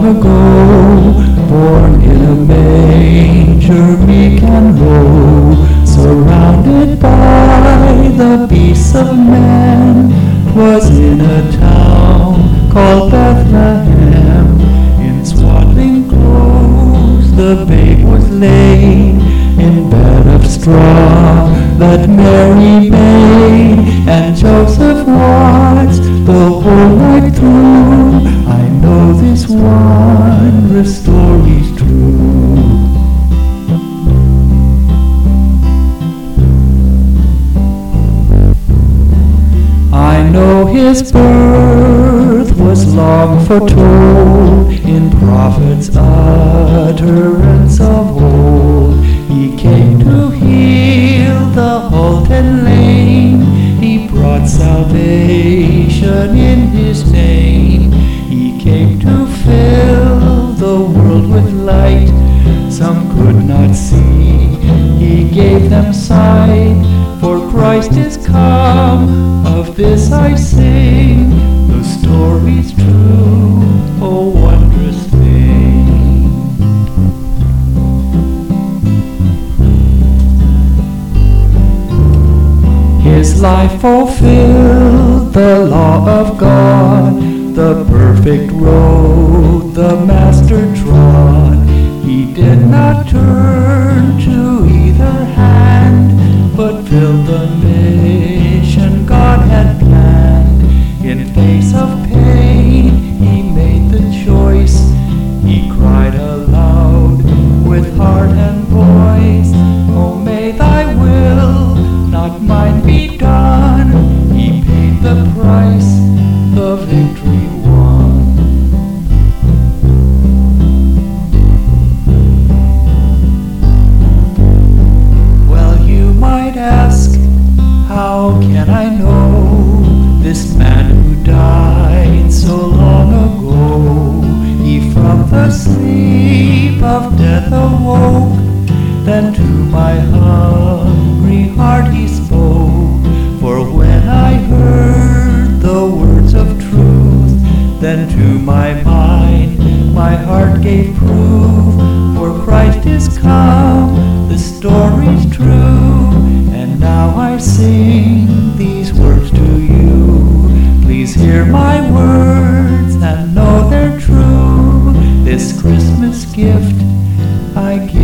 ago, born in a manger, meek and low, surrounded by the beasts of man, 'twas in a town called Bethlehem. In swaddling clothes the babe was laid, in bed of straw that Mary made, and Joseph watched the whole night through. I know this wondrous story's true. I know his birth was long foretold in prophets' utterance of old. He came to heal the halt and lame. He brought salvation in his name. He came to fill the world with light. Some could not see, he gave them sight. For Christ is come, of this I sing. The story's true, oh wondrous thing. His life fulfilled the law of God, the perfect road the Master trod. He did not turn to either hand, but filled the mission God had planned. In face of pain, he made the choice. He cried aloud with heart and voice, "Oh, may thy will, not mine, be done." He paid the price, the victory won. Well, you might ask, how can I know this man who died so long ago? He from the sleep of death awoke, then to my hungry heart he spoke. For when I heard the words of truth, then to my mind my heart gave proof. For Christ is come, the story's true, and now I sing these words to you. Please hear my words and know they're true. This Christmas gift I give